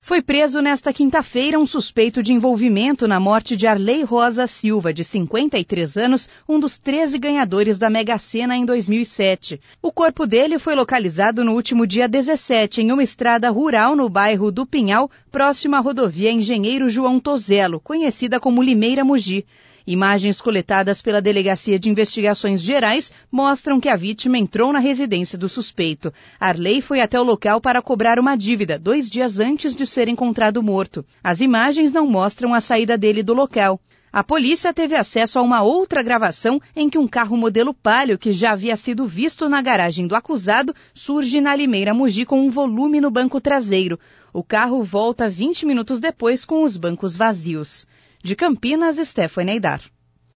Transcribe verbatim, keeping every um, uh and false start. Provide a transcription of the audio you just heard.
Foi preso nesta quinta-feira um suspeito de envolvimento na morte de Arley Rosa Silva, de cinquenta e três anos, um dos treze ganhadores da Mega Sena em dois mil e sete. O corpo dele foi localizado no último dia dezessete, em uma estrada rural no bairro do Pinhal, próximo à rodovia Engenheiro João Tozelo, conhecida como Limeira Mogi. Imagens coletadas pela Delegacia de Investigações Gerais mostram que a vítima entrou na residência do suspeito. Arley foi até o local para cobrar uma dívida, dois dias antes de ser encontrado morto. As imagens não mostram a saída dele do local. A polícia teve acesso a uma outra gravação em que um carro modelo Palio, que já havia sido visto na garagem do acusado, surge na Limeira Mogi com um volume no banco traseiro. O carro volta vinte minutos depois com os bancos vazios. De Campinas, Stephanie Aidar.